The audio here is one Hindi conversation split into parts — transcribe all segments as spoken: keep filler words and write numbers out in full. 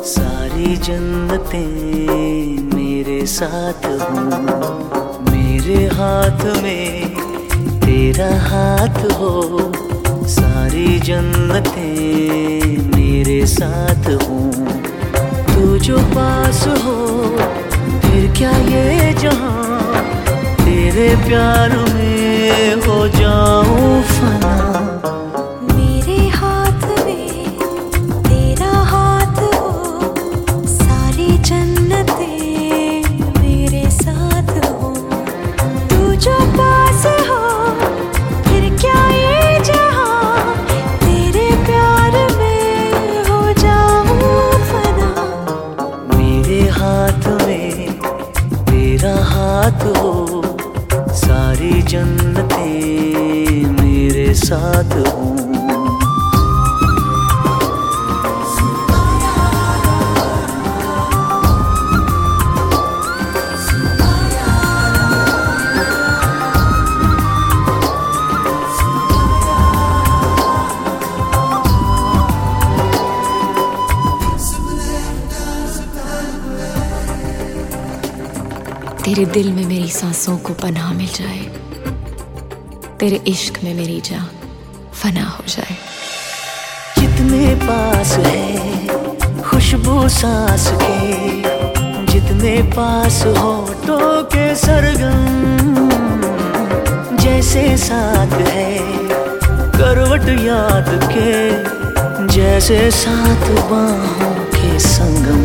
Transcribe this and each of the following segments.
सारी जन्नतें मेरे साथ हों, मेरे हाथ में तेरा हाथ हो। सारी जन्नतें मेरे साथ हों, तू जो पास हो फिर क्या ये जहां, तेरे प्यार में हो जाऊं फना। मेरे हाथ में तेरा हाथ हो, सारी जन्नतें मेरे साथ हो। तू जो पास हो फिर क्या ये जहां, तेरे प्यार में हो जाऊं फना। मेरे हाथ में तेरा हाथ हो, सारी जन्नतें मेरे साथ हों। तेरे दिल में मेरी सांसों को पनाह मिल जाए, तेरे इश्क में मेरी जान फना हो जाए। जितने पास है खुशबू सांस के, जितने पास होठों के सरगम, जैसे साथ है करवट याद के, जैसे साथ बाहों के संगम।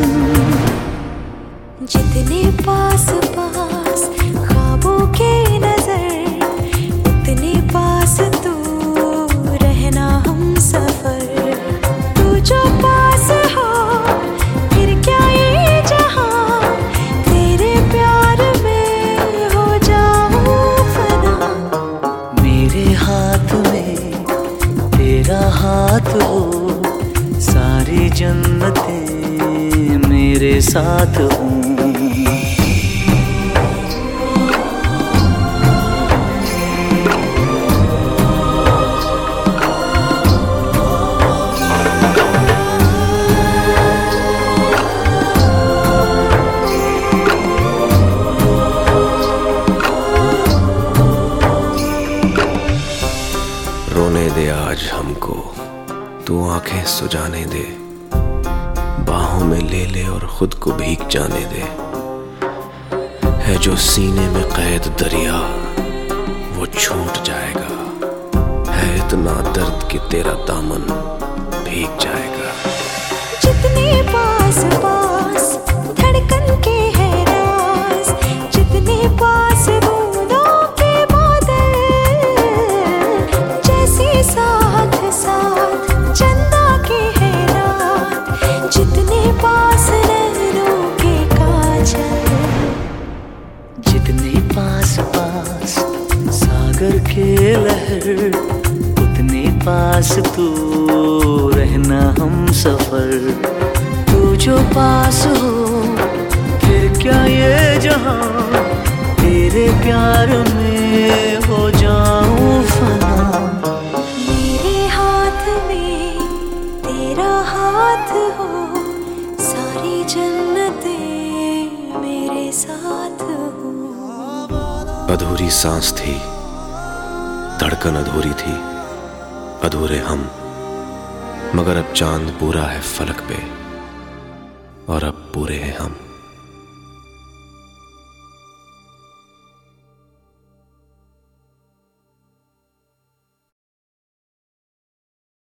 जितने पास पास ख्वाबों के नजर, उतने पास तू रहना हम सफर। तू जो पास हो फिर क्या ये जहां, तेरे प्यार में हो जाऊं फना। मेरे हाथ में तेरा हाथ हो, सारी जन्नतें मेरे साथ हों। रोने दे आज हमको, तू आंखें सुजाने दे, बाहों में ले ले और खुद को भीग जाने दे। है जो सीने में कैद दरिया वो छूट जाएगा, है इतना दर्द कि तेरा दामन भीग जाएगा। जितने पास पास धड़कन के है राज, जितने पास बूंदों के बादल, जैसे साथ साथ चंदा के है रात, जितने पास नैनों के काजल। जितने पास पास सागर के लहर, उतने पास तू रहना हम सफर। तू जो पास हो फिर क्या ये जहां, तेरे प्यार में हो जाऊं फना। मेरे हाथ में तेरा हाथ हो, सारी जन्नतें मेरे साथ हो। अधूरी सांस थी, धड़कन अधूरी थी, अधूरे हम, मगर अब चांद पूरा है फलक पे और अब पूरे हैं हम।